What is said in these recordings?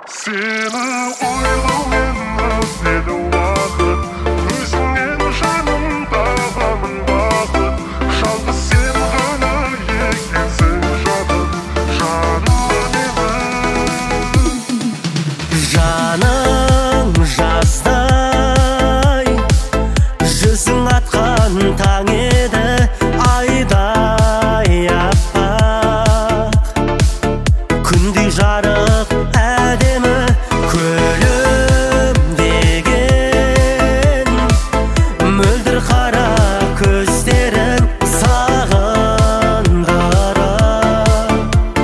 Seni ойлаумен өтеді уақыт, өзіңнен жаным табамын бақыт. Жалғыз сен ғана екенсің жаным, жаным менің. Жаның жаздай, жүзің атқан таң еді, айдай аппақ. Күндей жарық әдемі күлімдеген, мөлдір қара көздерің сағындырып.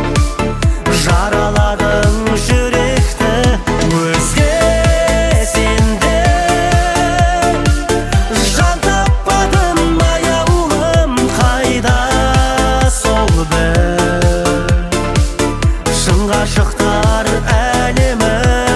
Жараладың жүректі өзге сенде, жан таппадым аяулым, қайда сол бір шын ғашықтар әлемі.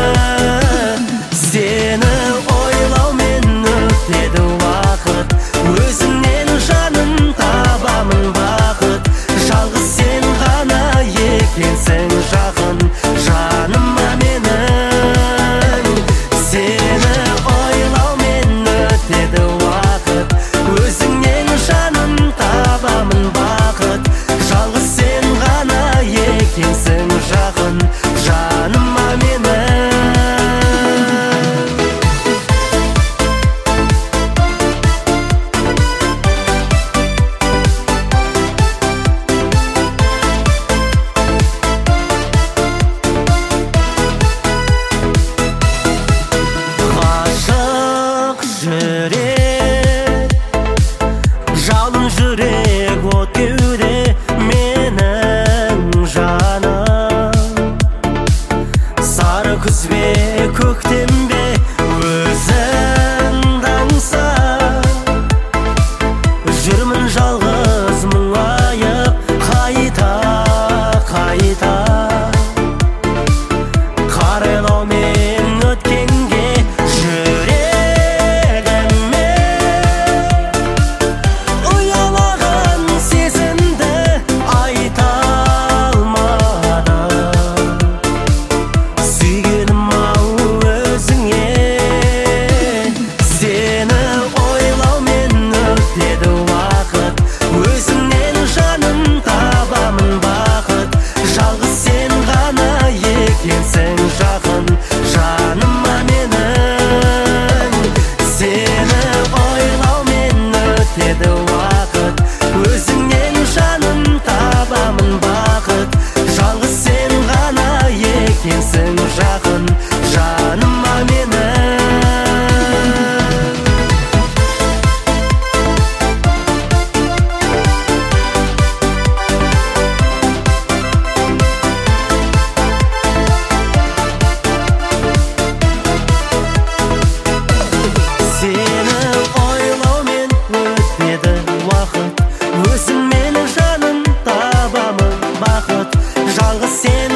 Сені ойлаумен өтеді уақыт, өзіңнен жаным табамын бақыт. Жалғыз сен ғана екенсің жақын, жаныма менің. Сені ойлаумен өтеді уақыт, өзіңнен жаным табамын бақыт. Жалғыз сен ғана екенсің жақын, жаныма менің. Ғашық жүрек, жалын жүрек от кеуде менің жаным. Сары күз бе көктем бе өзіңді аңсап, жүрмін жалғыз мұңайып қайта қайта. Қарайлаумен өткенге жүрегіме, ұялаған сезімді айта алмадым. Сүйгенім-ау өзіңе, сені ойлаумен өтеді уақыт, өзіңнен жаным табамын бақыт. Жалғыз сен ғана екенсің жақын, жаныма менің. Сені ойлаумен өтеді уақыт, өзіңнен жаным табамын бақыт. Жалғыз сен ғана екенсің жақын, жаныма менің. Сені ойлаумен өтеді уақыт, өзіңмен жаным табамын бақыт. Жалғыз сен